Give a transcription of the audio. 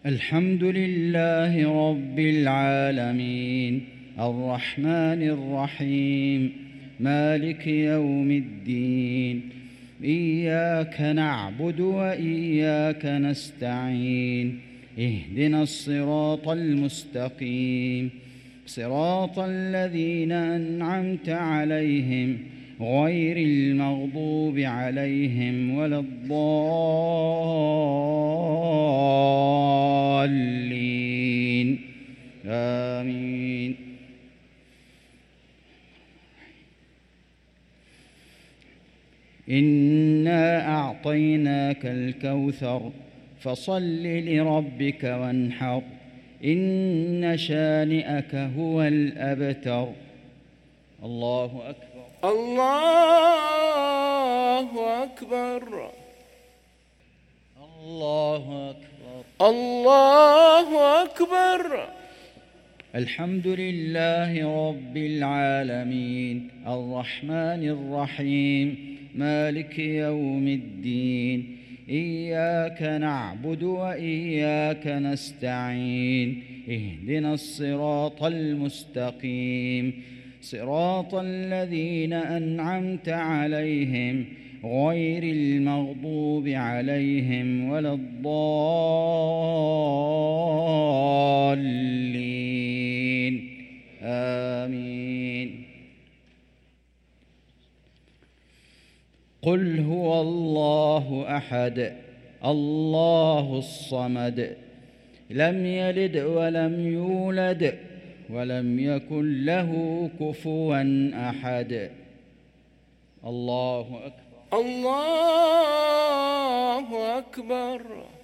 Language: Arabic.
الحمد لله رب العالمين الرحمن الرحيم مالك يوم الدين إياك نعبد وإياك نستعين اهدنا الصراط المستقيم صراط الذين أنعمت عليهم غير المغضوب عليهم ولا الضالين آمين. إنا أعطيناك الكوثر فصل لربك وانحر إن شانئك هو الأبتر. الله أكبر. الله أكبر. الله أكبر. الله أكبر. الحمد لله رب العالمين الرحمن الرحيم مالك يوم الدين إياك نعبد وإياك نستعين اهدنا الصراط المستقيم صراط الذين أنعمت عليهم غير المغضوب عليهم ولا الضالين آمين. قل هو الله أحد الله الصمد لم يلد ولم يولد ولم يكن له كفوا أحد. الله أكبر. الله أكبر.